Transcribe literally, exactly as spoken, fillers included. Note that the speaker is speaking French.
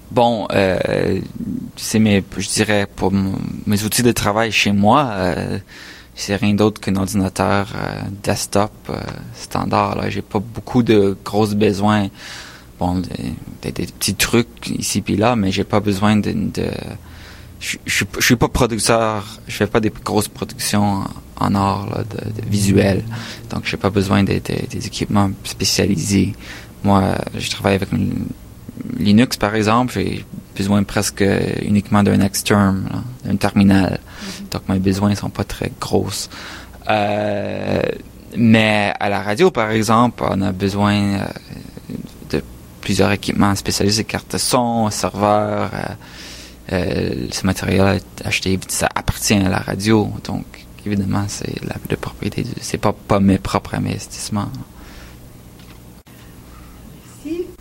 Bon, euh, c'est mes, je dirais, pour m- mes outils de travail chez moi, euh, c'est rien d'autre qu'un ordinateur euh, desktop euh, standard. Là, j'ai pas beaucoup de gros besoins. Bon, des, des, des petits trucs ici puis là, mais j'ai pas besoin de. de je, je, je suis pas producteur. Je fais pas des grosses productions en, en art là, de, de visuel. Donc, j'ai pas besoin des, des, des équipements spécialisés. Moi, je travaille avec une Linux, par exemple, j'ai besoin presque uniquement d'un externe, là, d'un terminal. Mm-hmm. Donc, mes besoins sont pas très grosses. Euh, mais à la radio, par exemple, on a besoin euh, de plusieurs équipements spécialisés, cartes son, serveurs. Euh, euh, ce matériel acheté, ça appartient à la radio. Donc, évidemment, c'est la, la propriété. Du, c'est pas, pas mes propres investissements.